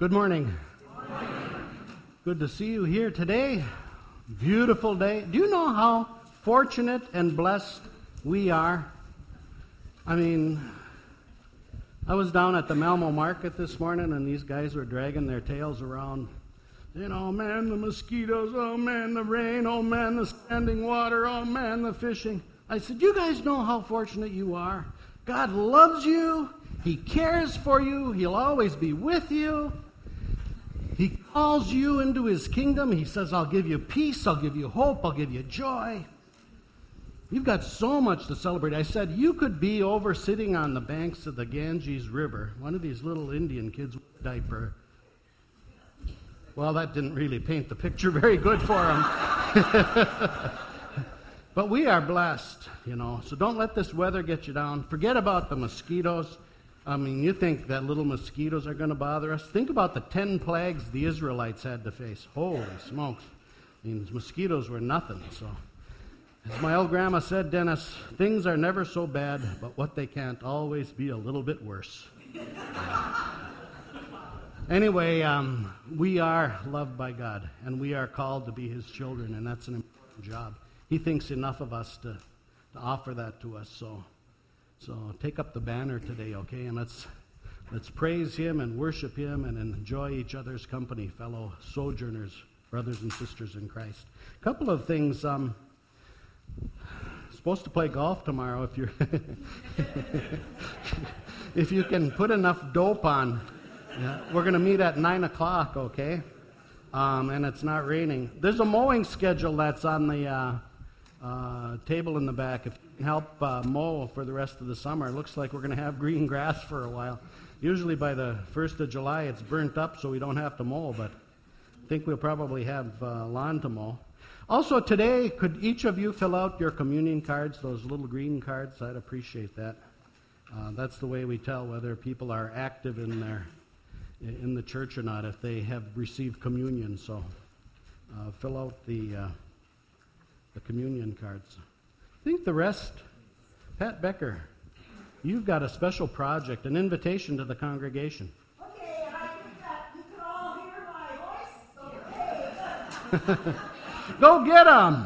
Good morning. Good to see you here today. Beautiful day. Do you know how fortunate and blessed we are? I mean, I was down at the Malmo Market this morning, and these guys were dragging their tails around. You know, man, the mosquitoes, oh man, the rain, oh man, the standing water, oh man, the fishing. I said, you guys know how fortunate you are? God loves you. He cares for you. He'll always be with you. He calls you into His kingdom. He says, I'll give you peace, I'll give you hope, I'll give you joy. You've got so much to celebrate. I said, you could be over sitting on the banks of the Ganges River, one of these little Indian kids with a diaper. Well, that didn't really paint the picture very good for him. But we are blessed, you know, so don't let this weather get you down. Forget about the mosquitoes. I mean, you think that little mosquitoes are going to bother us? Think about the 10 plagues the Israelites had to face. Holy smokes. I mean, mosquitoes were nothing. So, as my old grandma said, Dennis, things are never so bad, but what they can't always be a little bit worse. Anyway, we are loved by God, and we are called to be His children, and that's an important job. He thinks enough of us to offer that to us, so take up the banner today, okay? And let's praise Him and worship Him and enjoy each other's company, fellow sojourners, brothers and sisters in Christ. A couple of things. Supposed to play golf tomorrow if you're if you can put enough dope on. We're going to meet at 9 o'clock, okay? And it's not raining. There's a mowing schedule that's on the table in the back. If you can help mow for the rest of the summer, it looks like we're going to have green grass for a while. Usually by the 1st of July it's burnt up so we don't have to mow, but I think we'll probably have lawn to mow. Also today, could each of you fill out your communion cards, those little green cards? I'd appreciate that. That's the way we tell whether people are active in the church or not, if they have received communion. So fill out the communion cards. I think the rest, Pat Becker, you've got a special project, an invitation to the congregation. Okay, and I think that you can all hear my voice, so hey. Go get them!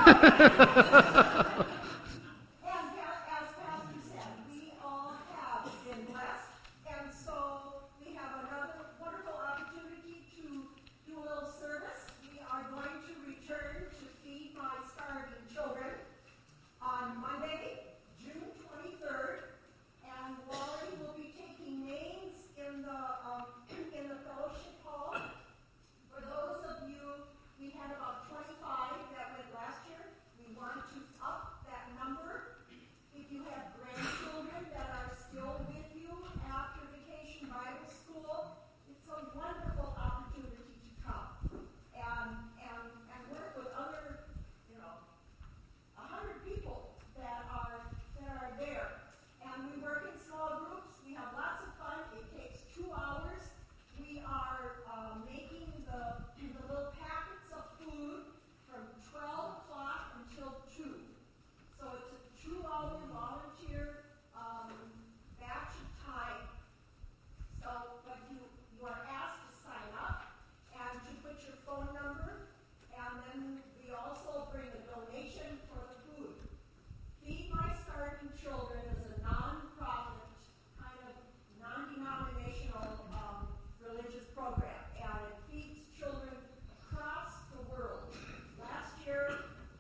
And as Pastor said, we all have been blessed, and so we have another wonderful opportunity to do a little service. We are going to return to Feed My Starving Children on Monday, June 23rd, and Wally will be taking names in the fellowship hall. For those of you, we had about 25 that went last year. We want to up that number. If you have grandchildren that are still with you after Vacation Bible School, it's a wonderful opportunity to come and work with other, 100 people that are there. And we work in small groups. We have lots of fun. It takes 2 hours. We are making the little packets of food from 12 o'clock until 2. So it's a 2-hour volunteer batch of time. So, but you are asked to sign up and to put your phone number, and then we also bring a donation for the food. Feed My Starving Children is a non-profit, kind of non-denominational religious program, and it feeds children across the world. Last year,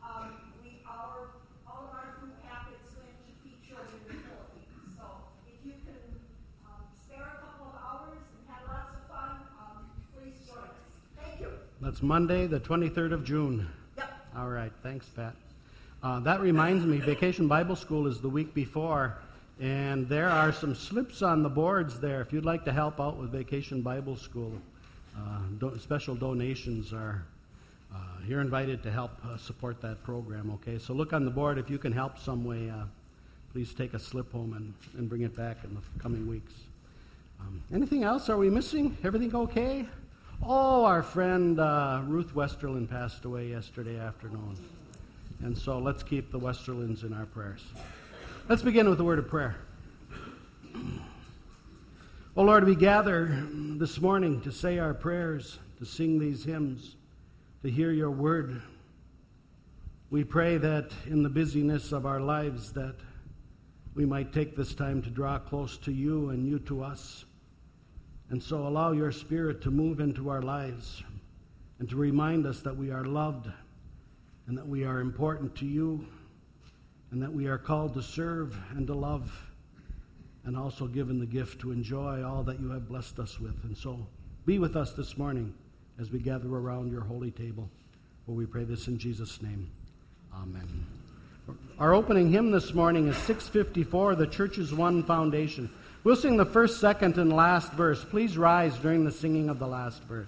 all of our food packets went to feed children in the Philippines. So if you can spare a couple of hours and have lots of fun, please join us. Thank you. That's Monday, the 23rd of June. Yep. All right, thanks, Pat. That reminds me, Vacation Bible School is the week before, and there are some slips on the boards there. If you'd like to help out with Vacation Bible School, special donations are, you're invited to help support that program, okay? So look on the board. If you can help some way, please take a slip home and bring it back in the coming weeks. Anything else? Are we missing? Everything okay? Oh, our friend Ruth Westerlin passed away yesterday afternoon. And so let's keep the Westerlins in our prayers. Let's begin with a word of prayer. Oh Lord, we gather this morning to say our prayers, to sing these hymns, to hear your word. We pray that in the busyness of our lives that we might take this time to draw close to you and you to us. And so allow your Spirit to move into our lives and to remind us that we are loved and that we are important to you and that we are called to serve and to love and also given the gift to enjoy all that you have blessed us with. And so be with us this morning as we gather around your holy table. For we pray this in Jesus' name. Amen. Our opening hymn this morning is 654, The Church's One Foundation. We'll sing the first, second, and last verse. Please rise during the singing of the last verse.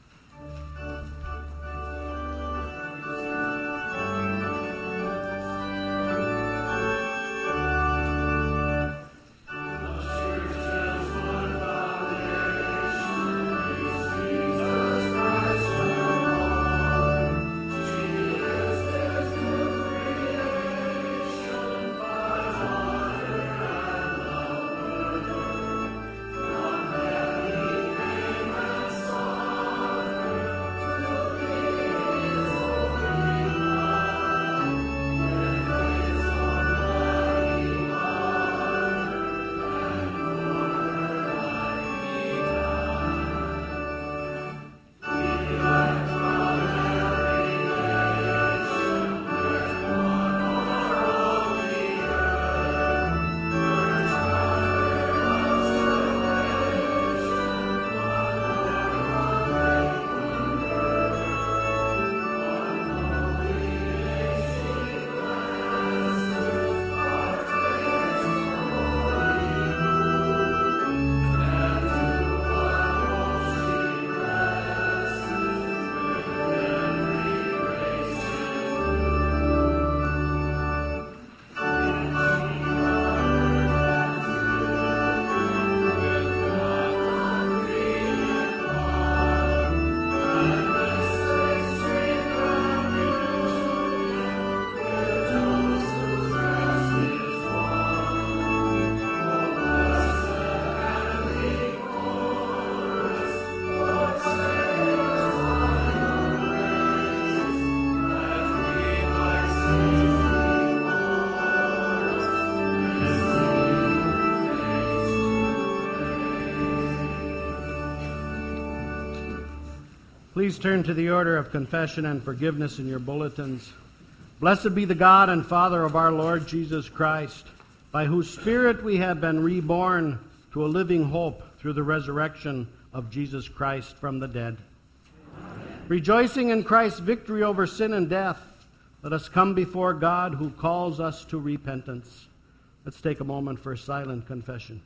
Please turn to the order of confession and forgiveness in your bulletins. Blessed be the God and Father of our Lord Jesus Christ, by whose Spirit we have been reborn to a living hope through the resurrection of Jesus Christ from the dead. Amen. Rejoicing in Christ's victory over sin and death, let us come before God who calls us to repentance. Let's take a moment for silent confession.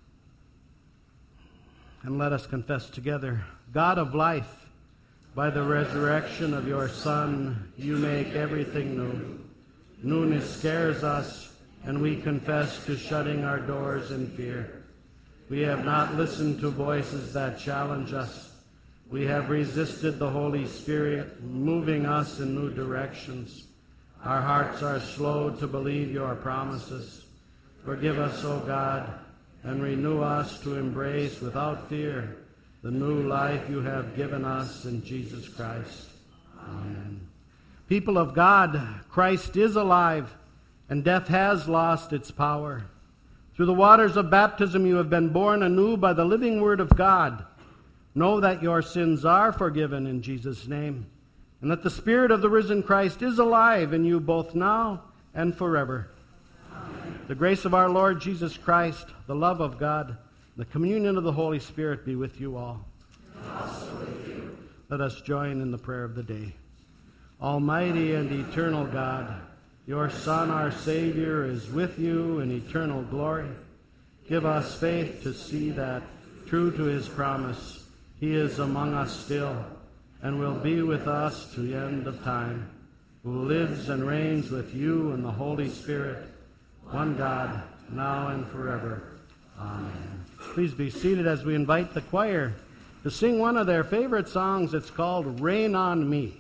And let us confess together. God of life, by the resurrection of your Son, you make everything new. Newness scares us, and we confess to shutting our doors in fear. We have not listened to voices that challenge us. We have resisted the Holy Spirit, moving us in new directions. Our hearts are slow to believe your promises. Forgive us, O God, and renew us to embrace without fear the new life you have given us in Jesus Christ. Amen. People of God, Christ is alive, and death has lost its power. Through the waters of baptism you have been born anew by the living Word of God. Know that your sins are forgiven in Jesus' name, and that the Spirit of the risen Christ is alive in you both now and forever. Amen. The grace of our Lord Jesus Christ, the love of God, the communion of the Holy Spirit be with you all. And also with you. Let us join in the prayer of the day. Almighty and eternal God, your Son, our Savior, is with you in eternal glory. Give us faith to see that, true to his promise, he is among us still and will be with us to the end of time, who lives and reigns with you in the Holy Spirit, one God, now and forever. Amen. Please be seated as we invite the choir to sing one of their favorite songs. It's called Rain on Me.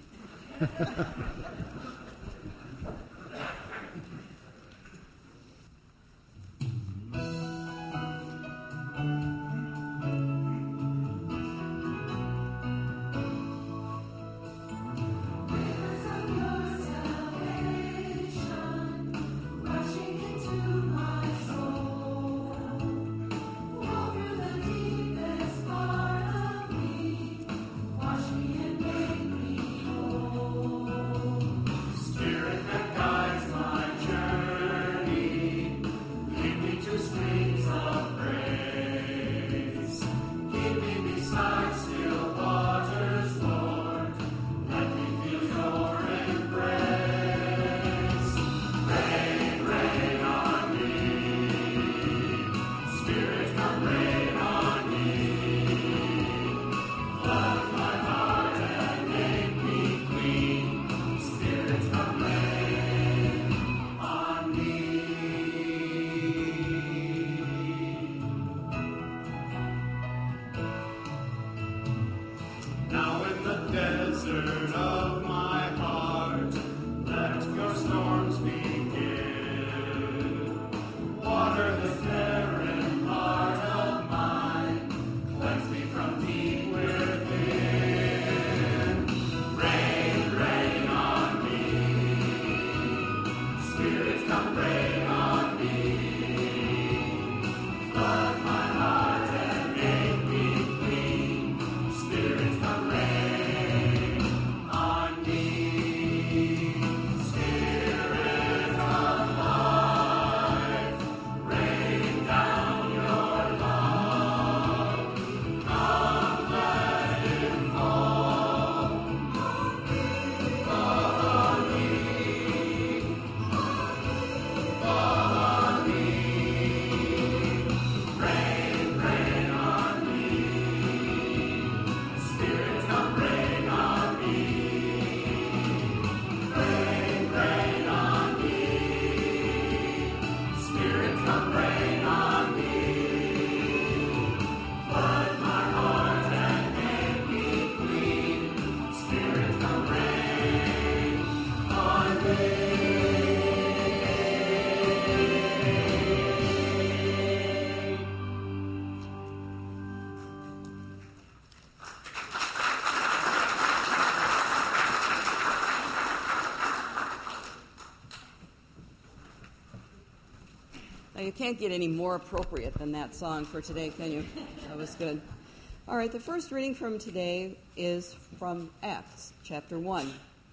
Now, you can't get any more appropriate than that song for today, can you? That was good. All right, the first reading from today is from Acts, chapter 1.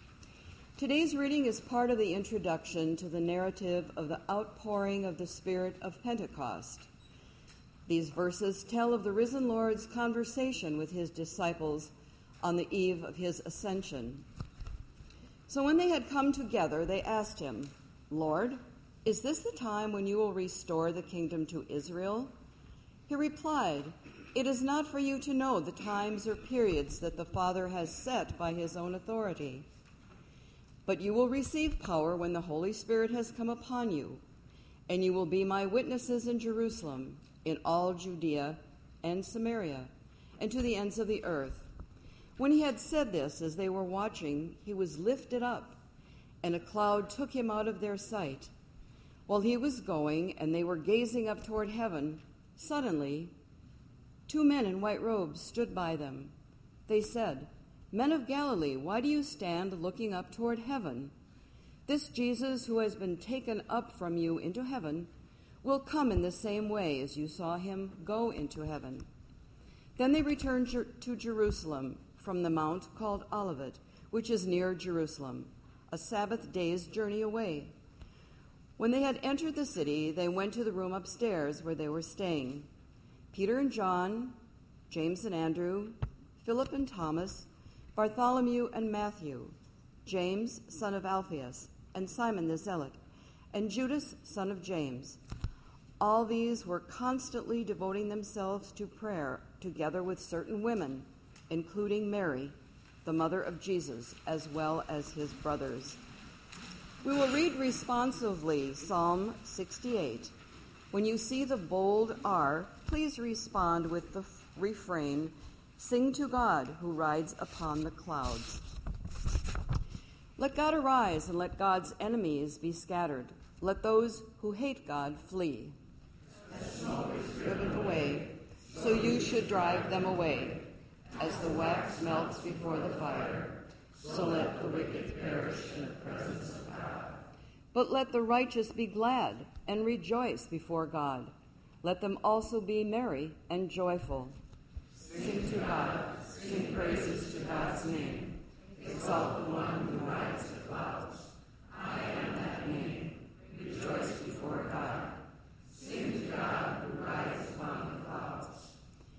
Today's reading is part of the introduction to the narrative of the outpouring of the Spirit of Pentecost. These verses tell of the risen Lord's conversation with his disciples on the eve of his ascension. So when they had come together, they asked him, "Lord, is this the time when you will restore the kingdom to Israel?" He replied, "It is not for you to know the times or periods that the Father has set by his own authority. But you will receive power when the Holy Spirit has come upon you, and you will be my witnesses in Jerusalem, in all Judea and Samaria, and to the ends of the earth." When he had said this, as they were watching, he was lifted up, and a cloud took him out of their sight. While he was going, and they were gazing up toward heaven, suddenly 2 men in white robes stood by them. They said, "Men of Galilee, why do you stand looking up toward heaven? This Jesus who has been taken up from you into heaven will come in the same way as you saw him go into heaven." Then they returned to Jerusalem from the mount called Olivet, which is near Jerusalem, a Sabbath day's journey away. When they had entered the city, they went to the room upstairs where they were staying. Peter and John, James and Andrew, Philip and Thomas, Bartholomew and Matthew, James, son of Alphaeus, and Simon the Zealot, and Judas, son of James. All these were constantly devoting themselves to prayer, together with certain women, including Mary, the mother of Jesus, as well as his brothers. We will read responsively Psalm 68. When you see the bold R, please respond with the refrain, "Sing to God who rides upon the clouds." Let God arise and let God's enemies be scattered. Let those who hate God flee. As smoke is driven away, so you should drive them away. As the wax melts before the fire, so let the wicked perish in the presence of God. But let the righteous be glad and rejoice before God. Let them also be merry and joyful. Sing to God, sing praises to God's name. Exalt the one who rides the clouds. I am that name. Rejoice before God. Sing to God who rides upon the clouds.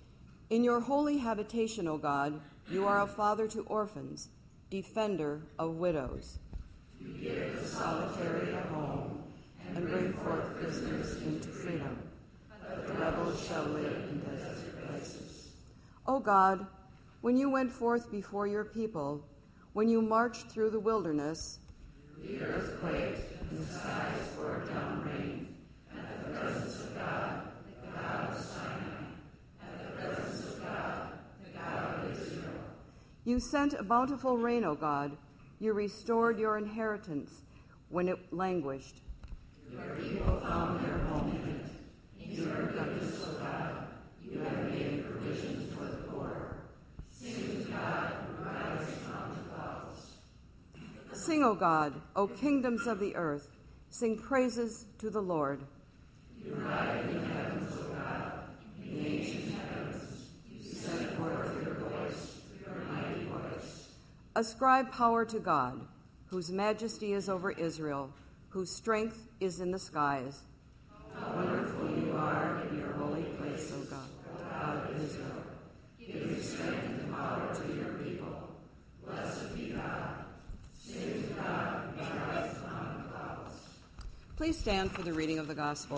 In your holy habitation, O God, you are a father to orphans, defender of widows. You give the solitary a home and bring forth prisoners into freedom, but the rebels shall live in desert places. O God, when you went forth before your people, when you marched through the wilderness, the earth quaked and the skies poured down rain, at the presence of God, the God of Sinai, at the presence of God, the God of Israel. You sent a bountiful rain, O God. You restored your inheritance when it languished. Your people found their home in it. In your goodness, O God, you have made provision for the poor. Sing to God who rides on the clouds. Sing, O God, O kingdoms of the earth. Sing praises to the Lord. You ride in the heavens, O God, in the ancient heavens. You send forth your voice, your mighty voice. Ascribe power to God, whose majesty is over Israel, whose strength is in the skies. How wonderful you are in your holy place, O God, God of Israel. Give strength and power to your people. Blessed be God. Sing to God who rides on the clouds. Please stand for the reading of the gospel.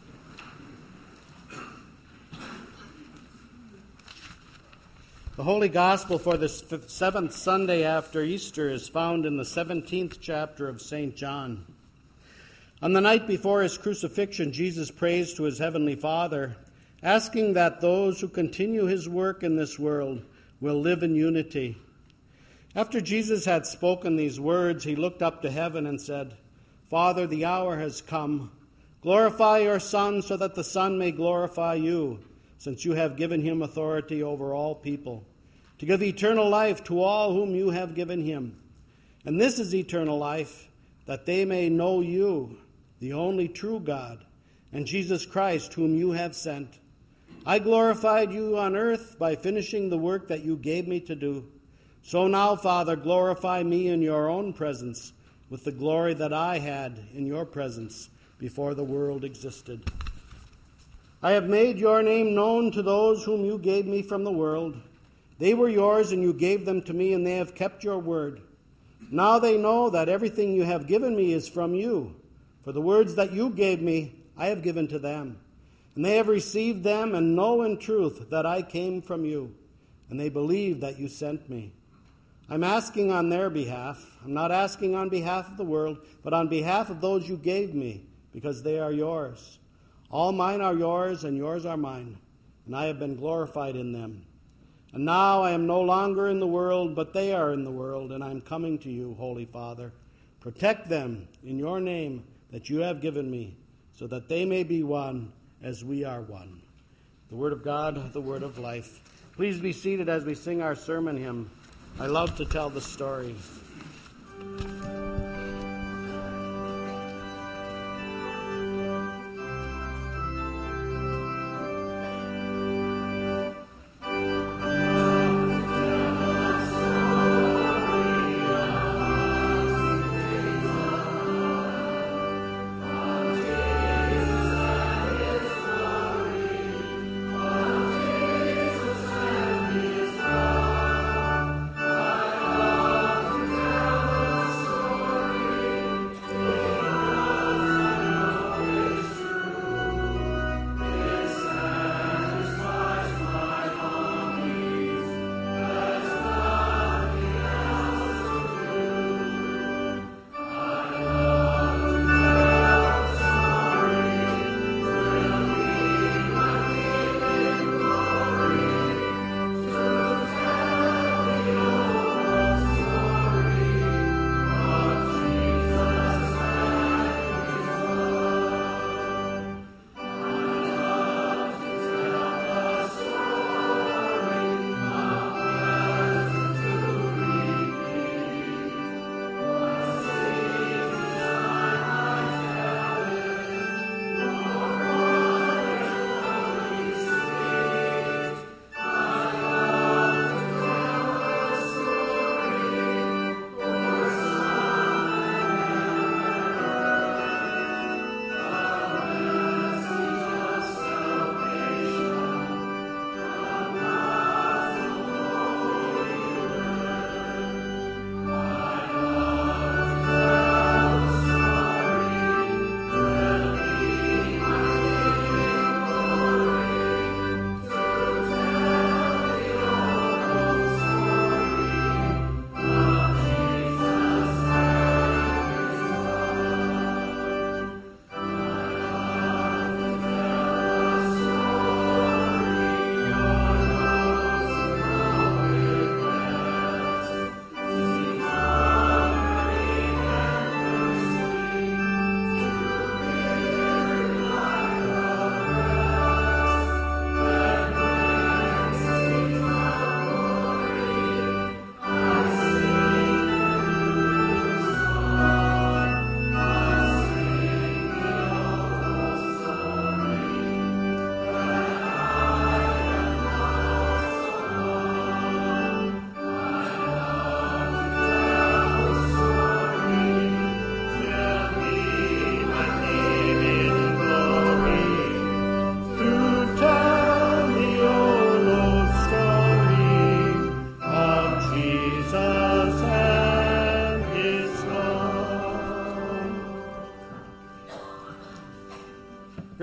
The Holy Gospel for the seventh Sunday after Easter is found in the 17th chapter of St. John. On the night before his crucifixion, Jesus prays to his heavenly Father, asking that those who continue his work in this world will live in unity. After Jesus had spoken these words, he looked up to heaven and said, Father, the hour has come. Glorify your Son so that the Son may glorify you, since you have given him authority over all people, to give eternal life to all whom you have given him. And this is eternal life, that they may know you, the only true God, and Jesus Christ, whom you have sent. I glorified you on earth by finishing the work that you gave me to do. So now, Father, glorify me in your own presence, with the glory that I had in your presence before the world existed. I have made your name known to those whom you gave me from the world. They were yours, and you gave them to me, and they have kept your word. Now they know that everything you have given me is from you. For the words that you gave me, I have given to them. And they have received them, and know in truth that I came from you. And they believe that you sent me. I'm asking on their behalf. I'm not asking on behalf of the world, but on behalf of those you gave me, because they are yours. All mine are yours, and yours are mine, and I have been glorified in them. And now I am no longer in the world, but they are in the world, and I am coming to you, Holy Father. Protect them in your name that you have given me, so that they may be one as we are one. The word of God, the word of life. Please be seated as we sing our sermon hymn, I Love to Tell the Story.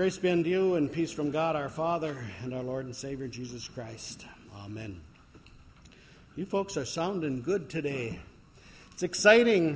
Grace be unto you and peace from God our Father and our Lord and Savior Jesus Christ. Amen. You folks are sounding good today. It's exciting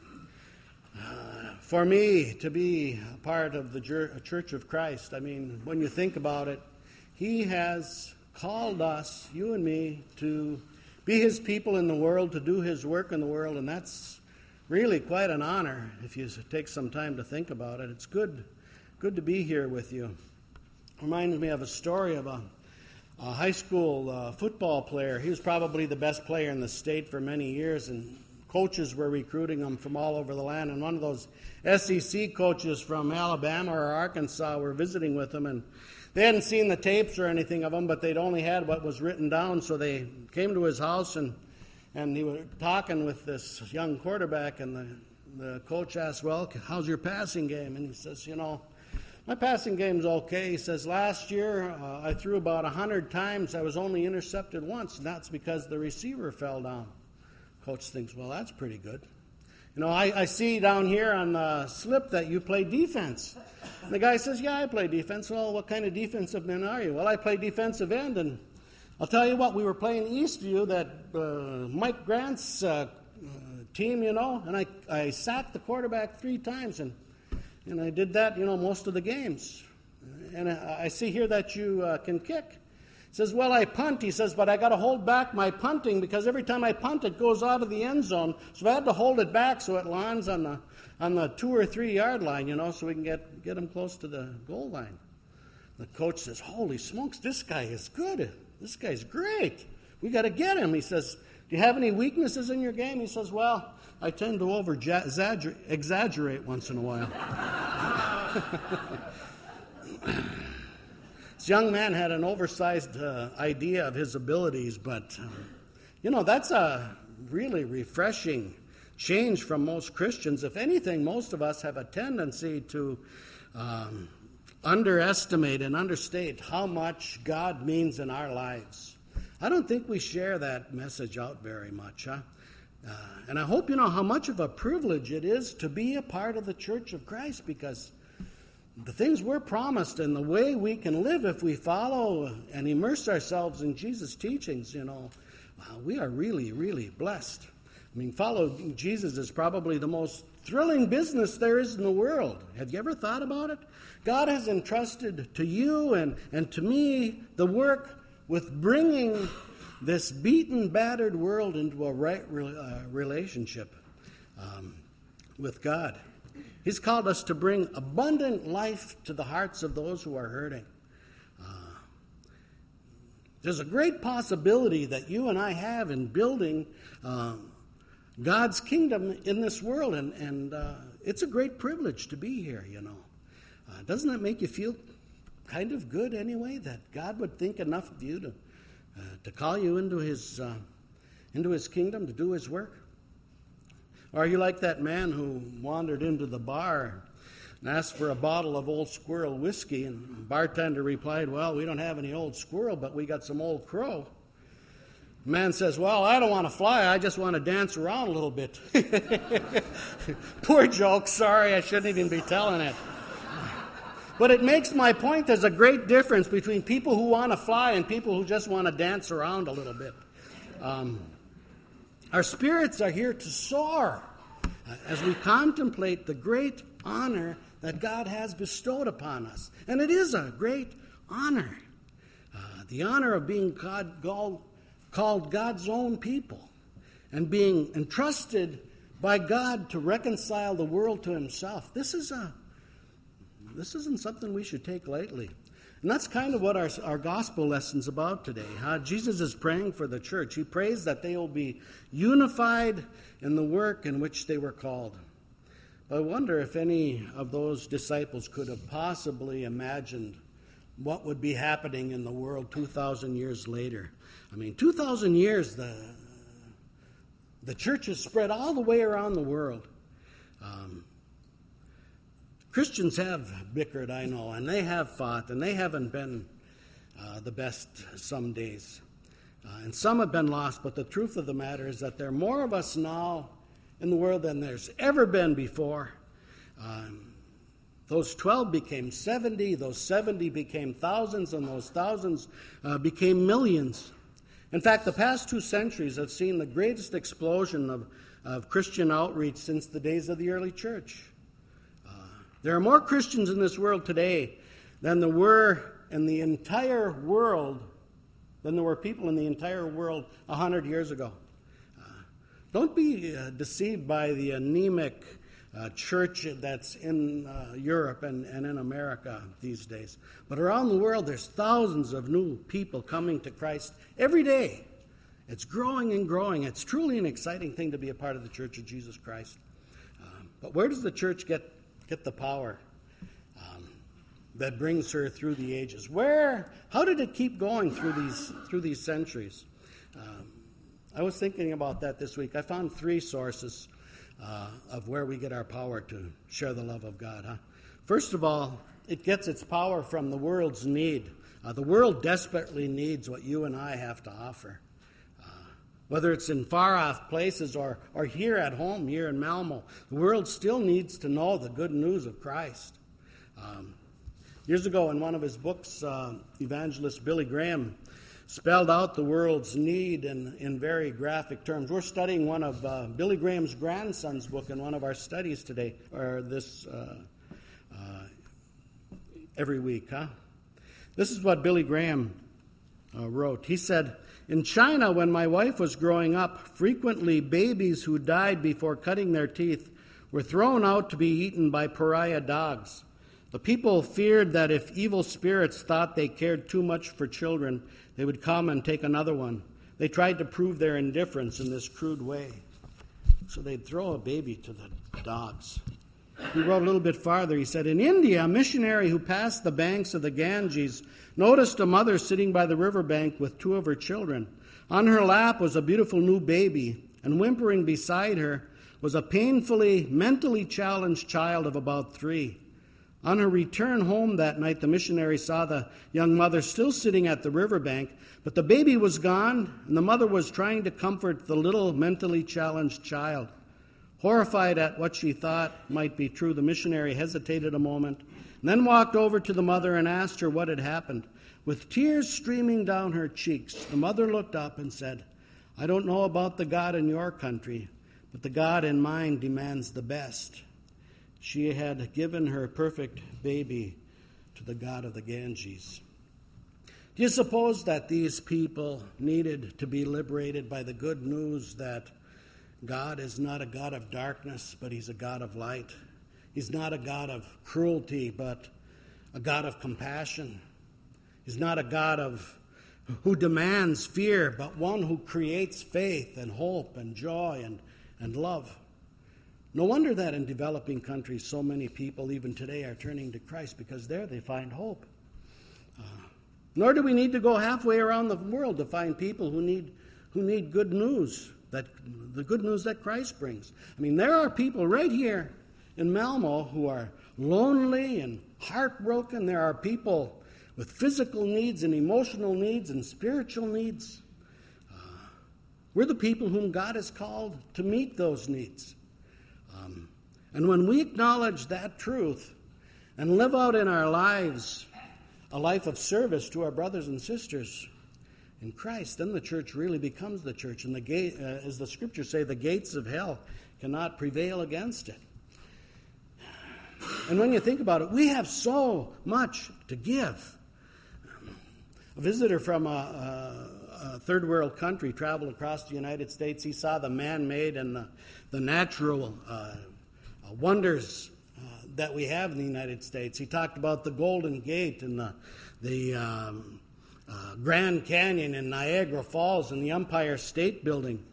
for me to be a part of the Church of Christ. I mean, when you think about it, He has called us, you and me, to be His people in the world, to do His work in the world, and that's really quite an honor if you take some time to think about it. It's good to be here with you. Reminds me of a story of a high school football player. He was probably the best player in the state for many years, and coaches were recruiting him from all over the land. And one of those SEC coaches from Alabama or Arkansas were visiting with him, and they hadn't seen the tapes or anything of him, but they'd only had what was written down. So they came to his house, and he was talking with this young quarterback, and the coach asked, "Well, how's your passing game?" And he says, "My passing game's okay." He says, "Last year I threw about 100 times. I was only intercepted once, and that's because the receiver fell down." Coach thinks, "Well, that's pretty good. I see down here on the slip that you play defense." And the guy says, "Yeah, I play defense." "Well, what kind of defensive man are you?" "Well, I play defensive end, and I'll tell you what, we were playing Eastview, that Mike Grant's team, and I sacked the quarterback 3 times, and I did that, most of the games. And I see here that you can kick." He says, "Well, I punt." He says, "But I got to hold back my punting because every time I punt, it goes out of the end zone. So I had to hold it back so it lands on the 2 or 3 yard line, so we can get them close to the goal line." The coach says, "Holy smokes, this guy is good. This guy's great. We got to get him." He says, "Do you have any weaknesses in your game?" He says, "Well, I tend to exaggerate once in a while." This young man had an oversized idea of his abilities, but, that's a really refreshing change from most Christians. If anything, most of us have a tendency to underestimate and understate how much God means in our lives. I don't think we share that message out very much, huh? And I hope you know how much of a privilege it is to be a part of the Church of Christ, because the things we're promised and the way we can live if we follow and immerse ourselves in Jesus' teachings, we are really, really blessed. I mean, following Jesus is probably the most thrilling business there is in the world. Have you ever thought about it? God has entrusted to you and to me the work with bringing this beaten, battered world into a right relationship with God. He's called us to bring abundant life to the hearts of those who are hurting. There's a great possibility that you and I have in building God's kingdom in this world, and it's a great privilege to be here, Doesn't that make you feel kind of good anyway, that God would think enough of you to call you into His kingdom, to do His work? Or are you like that man who wandered into the bar and asked for a bottle of Old Squirrel whiskey, and the bartender replied, "Well, we don't have any Old Squirrel, but we got some Old Crow." The man says, "Well, I don't want to fly, I just want to dance around a little bit." Poor joke, sorry, I shouldn't even be telling it. But it makes my point, there's a great difference between people who want to fly and people who just want to dance around a little bit. Our spirits are here to soar as we contemplate the great honor that God has bestowed upon us. And it is a great honor. The honor of being called God's own people and being entrusted by God to reconcile the world to Himself. This isn't something we should take lightly. And that's kind of what our gospel lesson's about today. Jesus is praying for the church. He prays that they will be unified in the work in which they were called. But I wonder if any of those disciples could have possibly imagined what would be happening in the world 2,000 years later. I mean, 2,000 years, the church is spread all the way around the world. Christians have bickered, I know, and they have fought, and they haven't been the best some days. And some have been lost, but the truth of the matter is that there are more of us now in the world than there's ever been before. Those 12 became 70, those 70 became thousands, and those thousands became millions. In fact, the past 2 centuries have seen the greatest explosion of Christian outreach since the days of the early church. There are more Christians in this world today than there were in the entire world, than there were people in the entire world 100 years ago. Don't be deceived by the anemic church that's in Europe and in America these days. But around the world, there's thousands of new people coming to Christ every day. It's growing and growing. It's truly an exciting thing to be a part of the Church of Jesus Christ. But where does the church get the power that brings her through the ages? How did it keep going through these centuries? I was thinking about that this week. I found 3 sources of where we get our power to share the love of God. First of all, it gets its power from the world's need. The world desperately needs what you and I have to offer. Whether it's in far-off places or here at home, here in Malmo, the world still needs to know the good news of Christ. Years ago, in one of his books, evangelist Billy Graham spelled out the world's need in very graphic terms. We're studying one of Billy Graham's grandson's book in one of our studies today, or this every week. This is what Billy Graham wrote. He said, "In China, when my wife was growing up, frequently babies who died before cutting their teeth were thrown out to be eaten by pariah dogs. The people feared that if evil spirits thought they cared too much for children, they would come and take another one. They tried to prove their indifference in this crude way. So they'd throw a baby to the dogs." He wrote a little bit farther. He said, "In India, a missionary who passed the banks of the Ganges noticed a mother sitting by the riverbank with 2 of her children. On her lap was a beautiful new baby, and whimpering beside her was a painfully, mentally challenged child of about 3. On her return home that night, the missionary saw the young mother still sitting at the riverbank, but the baby was gone, and the mother was trying to comfort the little mentally challenged child. Horrified at what she thought might be true, the missionary hesitated a moment, and then walked over to the mother and asked her what had happened. With tears streaming down her cheeks, the mother looked up and said, 'I don't know about the God in your country, but the God in mine demands the best.' She had given her perfect baby to the God of the Ganges." Do you suppose that these people needed to be liberated by the good news that God is not a God of darkness, but He's a God of light? He's not a God of cruelty, but a God of compassion. He's not a God who demands fear, but one who creates faith and hope and joy and love. No wonder that in developing countries, so many people, even today, are turning to Christ, because there they find hope. Nor do we need to go halfway around the world to find people who need good news, the good news that Christ brings. I mean, there are people right here in Malmo who are lonely and heartbroken. There are people with physical needs and emotional needs and spiritual needs. We're the people whom God has called to meet those needs. And when we acknowledge that truth and live out in our lives a life of service to our brothers and sisters in Christ, then the church really becomes the church. And as the scriptures say, the gates of hell cannot prevail against it. And when you think about it, we have so much to give. A visitor from a third world country traveled across the United States. He saw the man-made and the natural wonders that we have in the United States. He talked about the Golden Gate and the Grand Canyon and Niagara Falls and the Empire State Building.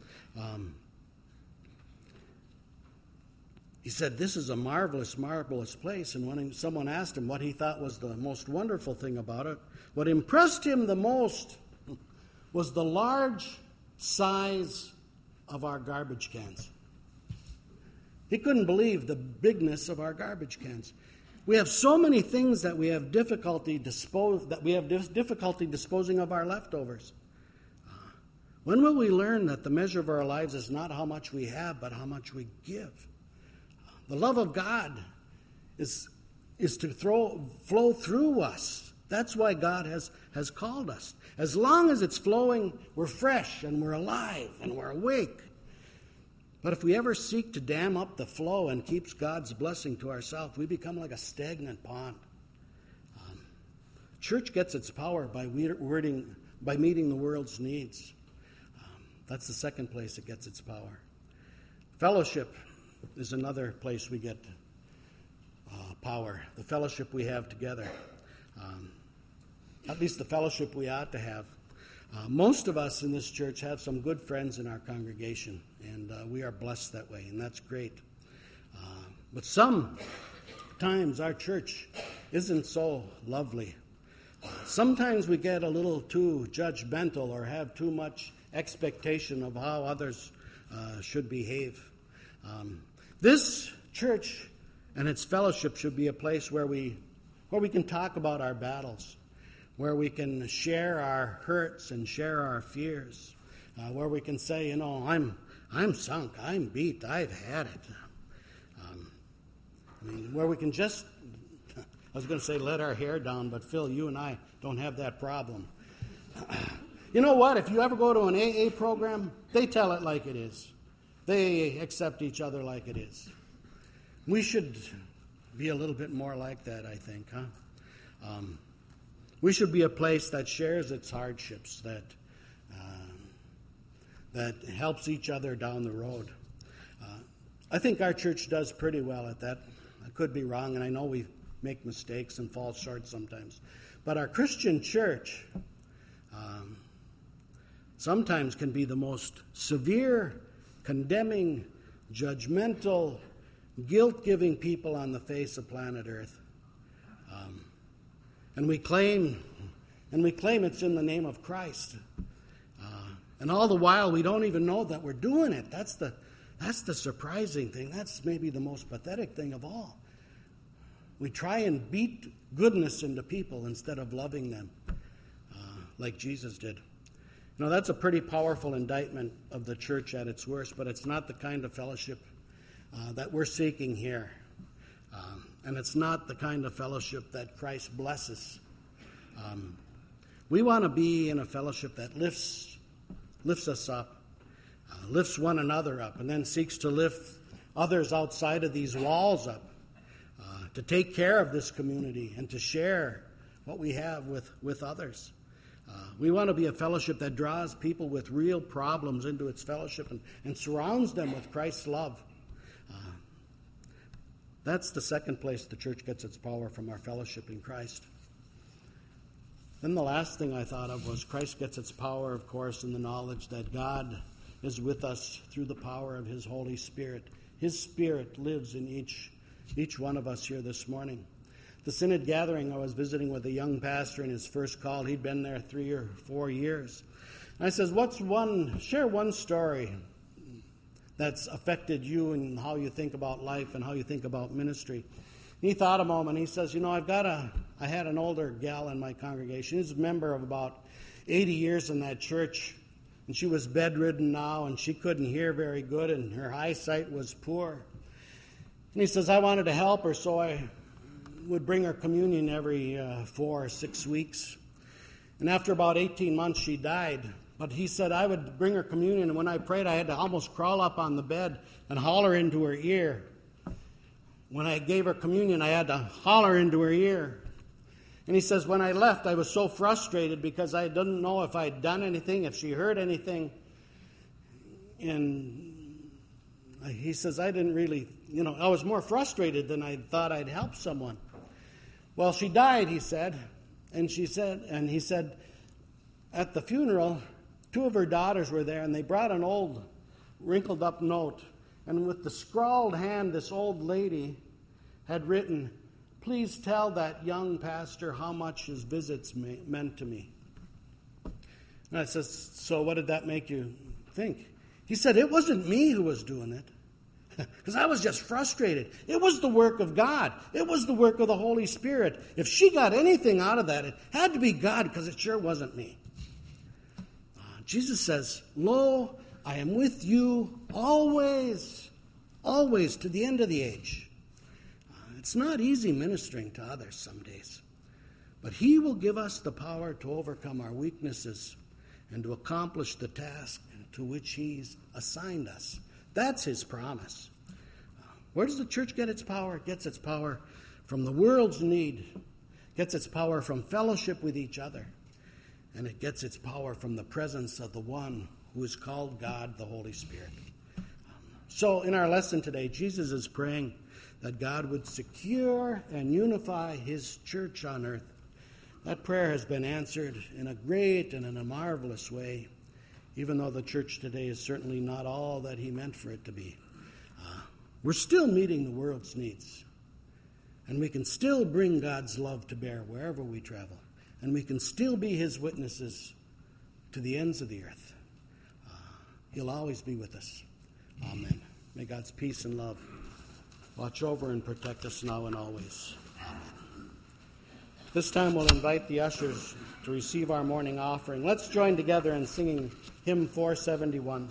He said, "This is a marvelous, marvelous place." And when someone asked him what he thought was the most wonderful thing about it, what impressed him the most was the large size of our garbage cans. He couldn't believe the bigness of our garbage cans. We have so many things that we have difficulty disposing of our leftovers. When will we learn that the measure of our lives is not how much we have, but how much we give? The love of God is is to flow through us. That's why God has called us. As long as it's flowing, we're fresh and we're alive and we're awake. But if we ever seek to dam up the flow and keeps God's blessing to ourselves, we become like a stagnant pond. Church gets its power by meeting the world's needs. That's the second place it gets its power. Fellowship is another place we get power. The fellowship we have together. At least the fellowship we ought to have. Most of us in this church have some good friends in our congregation, and we are blessed that way, and that's great. But sometimes our church isn't so lovely. Sometimes we get a little too judgmental or have too much expectation of how others should behave. This church and its fellowship should be a place where we can talk about our battles, where we can share our hurts and share our fears, where we can say, I'm sunk, I'm beat, I've had it. Where we can just, I was going to say let our hair down, but Phil, you and I don't have that problem. You know what? If you ever go to an AA program, they tell it like it is. They accept each other like it is. We should be a little bit more like that, I think, huh? We should be a place that shares its hardships, that helps each other down the road. I think our church does pretty well at that. I could be wrong, and I know we make mistakes and fall short sometimes. But our Christian church sometimes can be the most severe, condemning, judgmental, guilt-giving people on the face of planet Earth. And we claim it's in the name of Christ. And all the while, we don't even know that we're doing it. That's the surprising thing. That's maybe the most pathetic thing of all. We try and beat goodness into people instead of loving them, like Jesus did. That's a pretty powerful indictment of the church at its worst, but it's not the kind of fellowship that we're seeking here. And it's not the kind of fellowship that Christ blesses. We want to be in a fellowship that lifts us up, lifts one another up, and then seeks to lift others outside of these walls up, to take care of this community and to share what we have with others. We want to be a fellowship that draws people with real problems into its fellowship and surrounds them with Christ's love. That's the second place the church gets its power, from our fellowship in Christ. Then the last thing I thought of was Christ gets its power, of course, in the knowledge that God is with us through the power of His Holy Spirit. His Spirit lives in each one of us here this morning. The Synod gathering, I was visiting with a young pastor in his first call. He'd been there 3 or 4 years. And I says, share one story that's affected you and how you think about life and how you think about ministry. And he thought a moment. He says, I had an older gal in my congregation. She's a member of about 80 years in that church. And she was bedridden now, and she couldn't hear very good, and her eyesight was poor. And he says, I wanted to help her, so I would bring her communion every 4 or 6 weeks. And after about 18 months, she died. But he said I would bring her communion, and when I prayed, I had to almost crawl up on the bed and holler into her ear. When I gave her communion, I had to holler into her ear. And he says, when I left, I was so frustrated because I didn't know if I'd done anything, if she heard anything. And he says, I didn't really, I was more frustrated than I thought I'd help someone. Well, she died, he said. And he said, at the funeral, 2 of her daughters were there, and they brought an old wrinkled up note. And with the scrawled hand, this old lady had written, please tell that young pastor how much his visits meant to me. And I said, so what did that make you think? He said, it wasn't me who was doing it. Because I was just frustrated. It was the work of God. It was the work of the Holy Spirit. If she got anything out of that, it had to be God, because it sure wasn't me. Jesus says, lo, I am with you always, always to the end of the age. It's not easy ministering to others some days. But He will give us the power to overcome our weaknesses and to accomplish the task to which He's assigned us. That's His promise. Where does the church get its power? It gets its power from the world's need. It gets its power from fellowship with each other. And it gets its power from the presence of the one who is called God, the Holy Spirit. So in our lesson today, Jesus is praying that God would secure and unify His church on earth. That prayer has been answered in a great and in a marvelous way, even though the church today is certainly not all that He meant for it to be. We're still meeting the world's needs, and we can still bring God's love to bear wherever we travel, and we can still be His witnesses to the ends of the earth. He'll always be with us. Amen. May God's peace and love watch over and protect us now and always. Amen. This time we'll invite the ushers to receive our morning offering. Let's join together in singing hymn 471.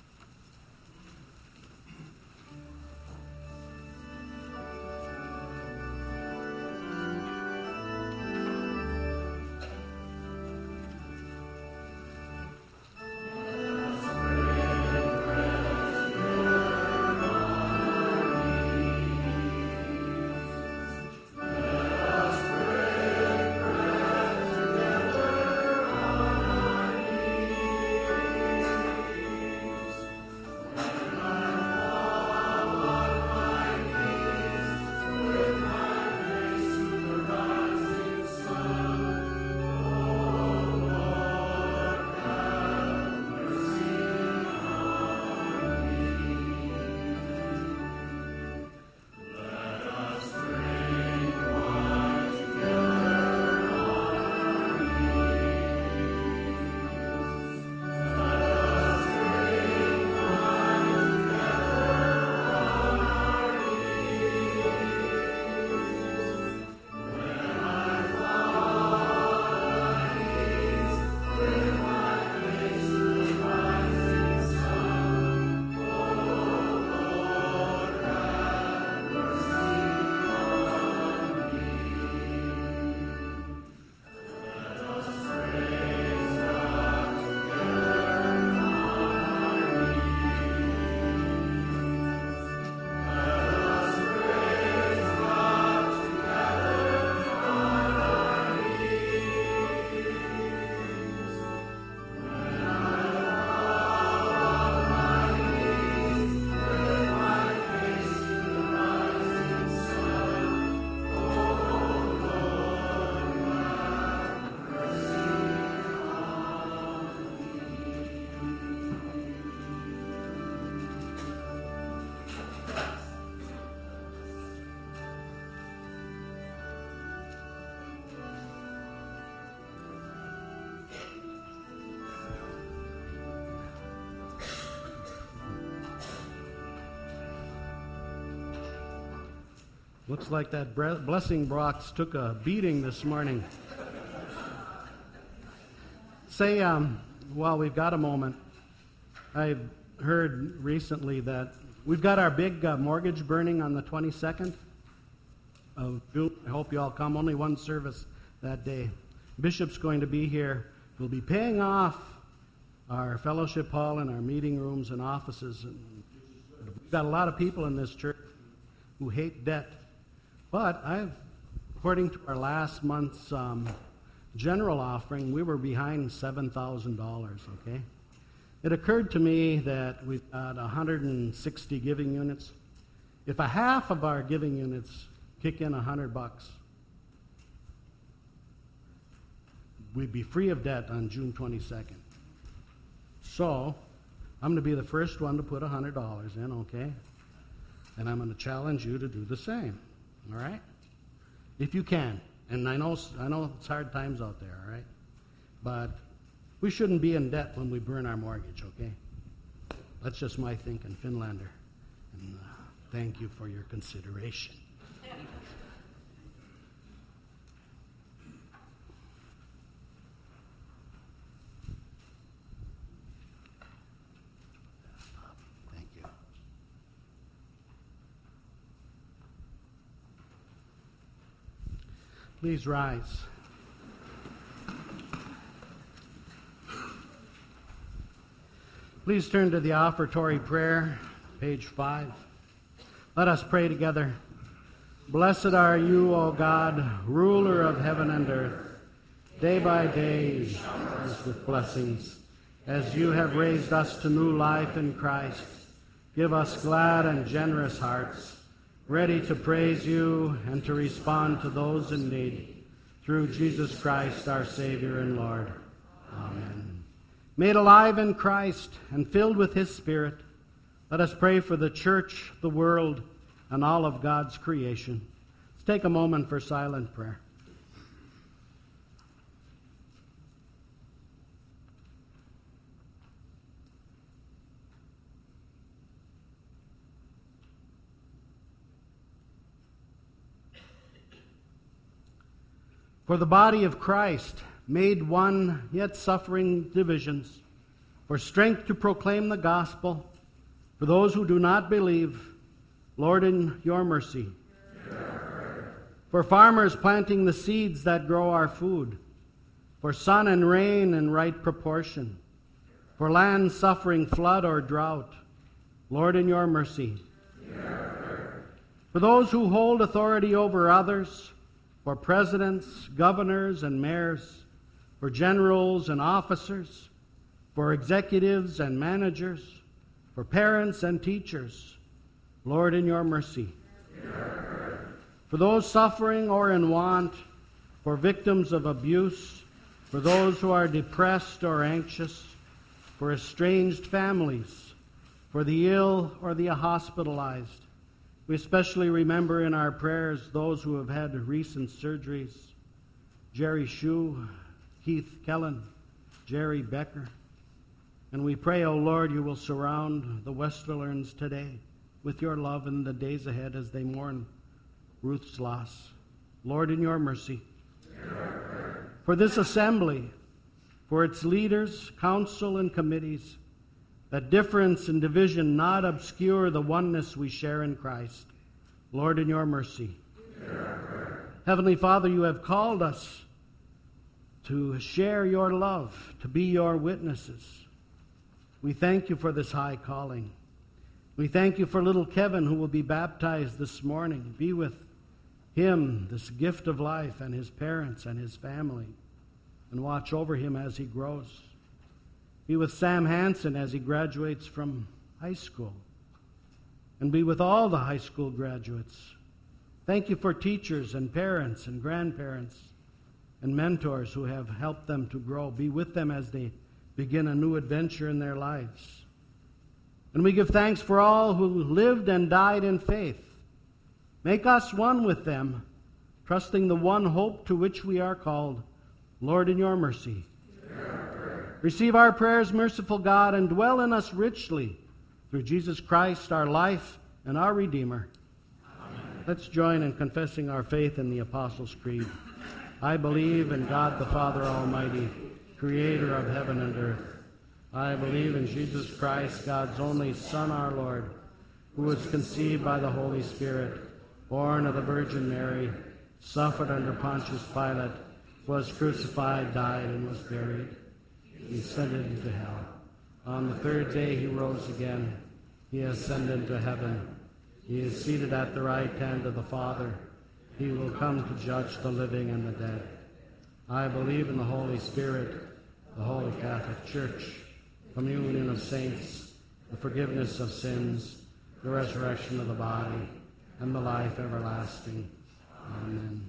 Looks like that blessing box took a beating this morning. Say, while we've got a moment, I've heard recently that we've got our big mortgage burning on the 22nd of June. I hope you all come. Only one service that day. Bishop's going to be here. We'll be paying off our fellowship hall and our meeting rooms and offices. We've got a lot of people in this church who hate debt. But according to our last month's general offering, we were behind $7,000, okay? It occurred to me that we've got 160 giving units. If a half of our giving units kick in $100, we'd be free of debt on June 22nd. So, I'm going to be the first one to put $100 in, okay? And I'm going to challenge you to do the same, all right? If you can. And I know it's hard times out there, all right? But we shouldn't be in debt when we burn our mortgage, okay? That's just my thinking, Finlander. And thank you for your consideration. Thank you. Please rise. Please turn to the offertory prayer, page 5. Let us pray together. Blessed are you, O God, ruler of heaven and earth. Day by day you shower us with blessings. As you have raised us to new life in Christ, give us glad and generous hearts, ready to praise you and to respond to those in need. Through Jesus Christ, our Savior and Lord. Amen. Made alive in Christ and filled with His Spirit, let us pray for the church, the world, and all of God's creation. Let's take a moment for silent prayer. For the body of Christ, made one, yet suffering divisions, for strength to proclaim the gospel, for those who do not believe, Lord, in your mercy. For farmers planting the seeds that grow our food, for sun and rain in right proportion, for land suffering flood or drought, Lord, in your mercy. For those who hold authority over others, for presidents, governors, and mayors, for generals and officers, for executives and managers, for parents and teachers, Lord, in your mercy. For those suffering or in want, for victims of abuse, for those who are depressed or anxious, for estranged families, for the ill or the hospitalized. We especially remember in our prayers those who have had recent surgeries: Jerry Shue, Keith Kellen, Jerry Becker. And we pray, O Lord, you will surround the Westerlerns today with your love in the days ahead as they mourn Ruth's loss. Lord, in your mercy. For this assembly, for its leaders, council, and committees, that difference and division not obscure the oneness we share in Christ. Lord, in your mercy. Heavenly Father, you have called us to share your love, to be your witnesses. We thank you for this high calling. We thank you for little Kevin, who will be baptized this morning. Be with him, this gift of life, and his parents and his family, and watch over him as he grows. Be with Sam Hansen as he graduates from high school, and be with all the high school graduates. Thank you for teachers and parents and grandparents and mentors who have helped them to grow. Be with them as they begin a new adventure in their lives. And we give thanks for all who lived and died in faith. Make us one with them, trusting the one hope to which we are called. Lord, in your mercy. Receive our prayers, merciful God, and dwell in us richly through Jesus Christ, our life and our Redeemer. Amen. Let's join in confessing our faith in the Apostles' Creed. I believe in God the Father Almighty, creator of heaven and earth. I believe in Jesus Christ, God's only Son, our Lord, who was conceived by the Holy Spirit, born of the Virgin Mary, suffered under Pontius Pilate, was crucified, died, and was buried. He ascended into hell. On the third day he rose again. He ascended into heaven. He is seated at the right hand of the Father. He will come to judge the living and the dead. I believe in the Holy Spirit, the Holy Catholic Church, communion of saints, the forgiveness of sins, the resurrection of the body, and the life everlasting. Amen.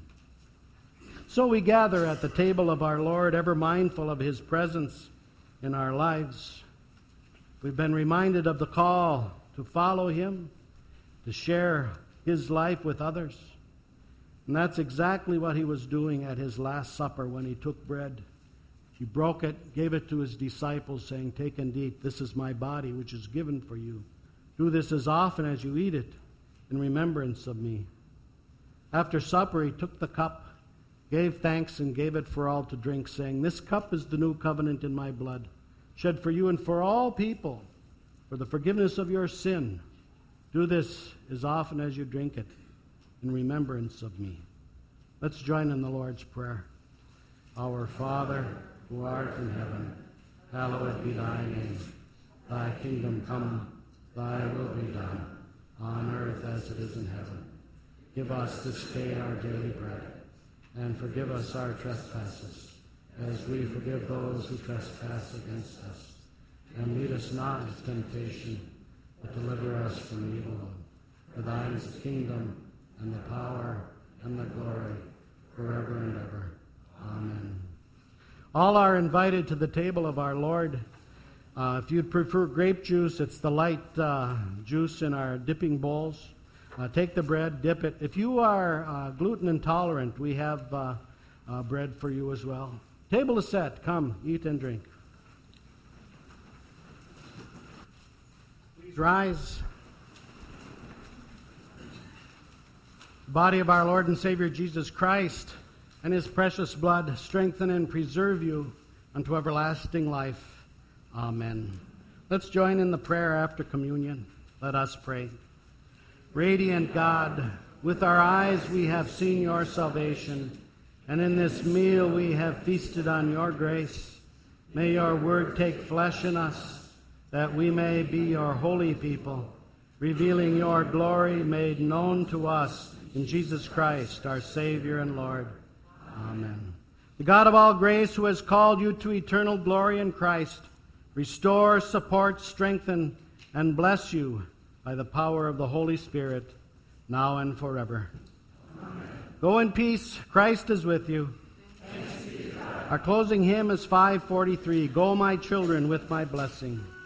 So we gather at the table of our Lord, ever mindful of his presence in our lives. We've been reminded of the call to follow him, to share his life with others. And that's exactly what he was doing at his Last Supper when he took bread. He broke it, gave it to his disciples, saying, "Take and eat. This is my body, which is given for you. Do this as often as you eat it in remembrance of me." After supper, he took the cup, gave thanks, and gave it for all to drink, saying, "This cup is the new covenant in my blood, shed for you and for all people, for the forgiveness of your sin. Do this as often as you drink it in remembrance of me." Let's join in the Lord's Prayer. Our Father, who art in heaven, hallowed be thy name. Thy kingdom come, thy will be done, on earth as it is in heaven. Give us this day our daily bread, and forgive us our trespasses, as we forgive those who trespass against us. And lead us not into temptation, but deliver us from evil. For thine is the kingdom, and the power, and the glory, forever and ever. Amen. All are invited to the table of our Lord. If you'd prefer grape juice, it's the light juice in our dipping bowls. Take the bread, dip it. If you are gluten intolerant, we have bread for you as well. Table is set. Come, eat and drink. Please rise. The body of our Lord and Savior Jesus Christ and his precious blood strengthen and preserve you unto everlasting life. Amen. Let's join in the prayer after communion. Let us pray. Radiant God, with our eyes we have seen your salvation, and in this meal we have feasted on your grace. May your word take flesh in us, that we may be your holy people, revealing your glory made known to us in Jesus Christ, our Savior and Lord. Amen. The God of all grace, who has called you to eternal glory in Christ, restore, support, strengthen, and bless you by the power of the Holy Spirit, now and forever. Amen. Go in peace. Christ is with you. Thanks be to God. Our closing hymn is 543, Go, My Children, with My Blessing.